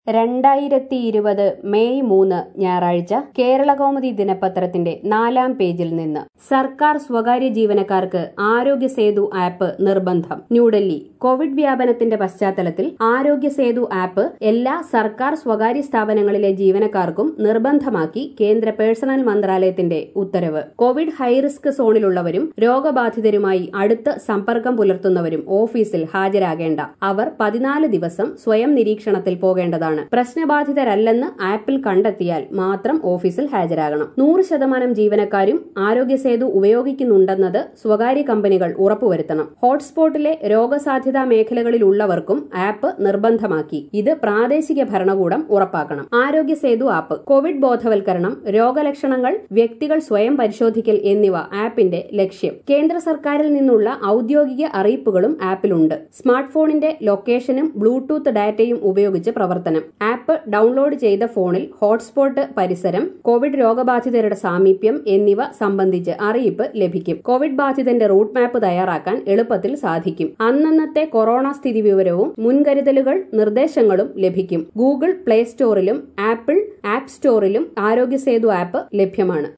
2020 May 3 ഞായറാഴ്ച കേരളകൗമുദി ദിനപത്രത്തിന്റെ 4-ാം പേജിൽ നിന്ന് സർക്കാർ സ്വകാര്യ ജീവനക്കാർക്ക് ആരോഗ്യ സേതു ആപ്പ് നിർബന്ധം. ന്യൂഡൽഹി. കോവിഡ് വ്യാപനത്തിന്റെ പശ്ചാത്തലത്തിൽ ആരോഗ്യ സേതു ആപ്പ് എല്ലാ സർക്കാർ സ്വകാര്യ സ്ഥാപനങ്ങളിലെ ജീവനക്കാർക്കും നിർബന്ധമാക്കി കേന്ദ്ര പേഴ്സണൽ മന്ത്രാലയത്തിന്റെ ഉത്തരവ്. കോവിഡ് ഹൈറിസ്ക് സോണിലുള്ളവരും രോഗബാധിതരുമായി അടുത്ത് സമ്പർക്കം പുലർത്തുന്നവരും ഓഫീസിൽ ഹാജരാകേണ്ട. അവർ 14 ദിവസം സ്വയം നിരീക്ഷണത്തിൽ പോകേണ്ടതാണ്. പ്രശ്നബാധിതരല്ലെന്ന് ആപ്പിൽ കണ്ടെത്തിയാൽ മാത്രം ഓഫീസിൽ ഹാജരാകണം. 100% ജീവനക്കാരും ആരോഗ്യ സേതു ഉപയോഗിക്കുന്നുണ്ടെന്നത് സ്വകാര്യ കമ്പനികൾ ഉറപ്പുവരുത്തണം. ഹോട്ട്സ്പോട്ടിലെ രോഗസാധ്യതാ മേഖലകളിലുള്ളവർക്കും ആപ്പ് നിർബന്ധമാക്കി. ഇത് പ്രാദേശിക ഭരണകൂടം ഉറപ്പാക്കണം. ആരോഗ്യ സേതു ആപ്പ്. കോവിഡ് ബോധവൽക്കരണം, രോഗലക്ഷണങ്ങൾ, വ്യക്തികൾ സ്വയം പരിശോധിക്കൽ എന്നിവ ആപ്പിന്റെ ലക്ഷ്യം. കേന്ദ്ര സർക്കാരിൽ നിന്നുള്ള ഔദ്യോഗിക അറിയിപ്പുകളും ആപ്പിലുണ്ട്. സ്മാർട്ട് ഫോണിന്റെ ലൊക്കേഷനും ബ്ലൂടൂത്ത് ഡാറ്റയും ഉപയോഗിച്ച് പ്രവർത്തനം. ആപ്പ് ഡൌൺലോഡ് ചെയ്ത ഫോണിൽ ഹോട്ട്സ്പോട്ട് പരിസരം, കോവിഡ് രോഗബാധിതരുടെ സാമീപ്യം എന്നിവ സംബന്ധിച്ച് അറിയിപ്പ് ലഭിക്കും. കോവിഡ് ബാധിതന്റെ റൂട്ട് മാപ്പ് തയ്യാറാക്കാൻ എളുപ്പത്തിൽ സാധിക്കും. അന്നന്നത്തെ കൊറോണ സ്ഥിതി വിവരവും മുൻകരുതലുകൾ നിർദ്ദേശങ്ങളും ലഭിക്കും. ഗൂഗിൾ പ്ലേ സ്റ്റോറിലും ആപ്പിൾ ആപ്പ് സ്റ്റോറിലും ആരോഗ്യ സേതു ആപ്പ് ലഭ്യമാണ്.